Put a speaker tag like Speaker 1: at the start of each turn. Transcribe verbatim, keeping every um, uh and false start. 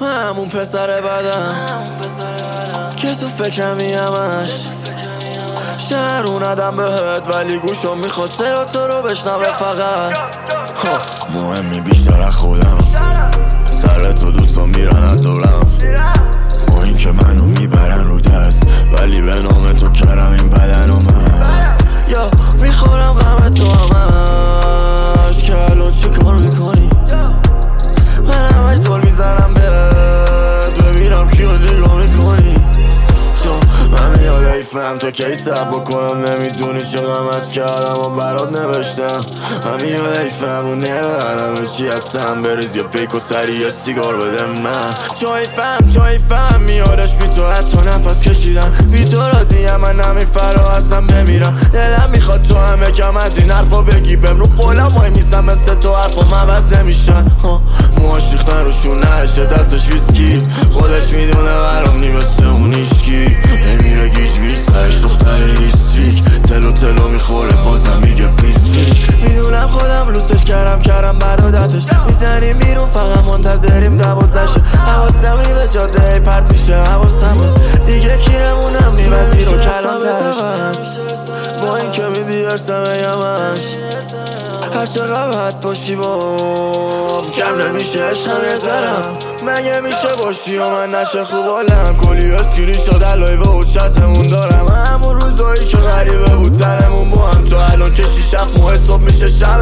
Speaker 1: همون پسر بدم که تو فکرمی همش شهر اوندم بهت ولی گوشم میخواد سر تو رو بشنوه فقط. مهمی بیشتر از خودم، سر تو دوستان میرن از دورم، با این که منو میبرن رو دست ولی به نام تو کرم این بدن و من یا میخورم غم تو همش که الان چی کار میکنی. من همش زل میزنم بهت ببینم کیو نگاه میکنی، چون من میاد ایفم تو کی سب بکنم نمیدونی چقدر از کردم و برات نوشتم. من میاد ایفم رو نبرم چی هستم بریز یا پیک و سری یه سیگار بده من، چون ایفم چون ایفم میادش بی تو حتی نفس کشیدم بی تو راضیم من همین فرا هستم بمیرم. دلم میخواد تو همه کم از این حرفا بگی بهم رو قولم وای میستم مثل تو حرفا مبز نمیشن. موهاش ریختن رو شونهشه دستش ویسکی خودش میدونه برام نی مثل اون ایشکی نمیره گیج بیش سرش دختر هیستریک تلو تلو میخوره بازم میگه پیستریک. میدونم خودم لوستش کردم کردم بعد عادتش میزنیم بیرون فقط منتظریم دوازدشه. حواسم نی به جاده پرت میشه حواسم دیگه کیرمونم نی وزیر و کلم ترش با این که میدی ارسم یمش هر چقدر حد باشی بام کم نمیشه عشقم یه ذرم مگه میشه باشی و من نشه خوب حالم کلی اسکرین شد علای به حجتمون دارم همون روزایی که غریبه بود ترمون با هم تو الان که شیش هفت ماه صبح میشه شب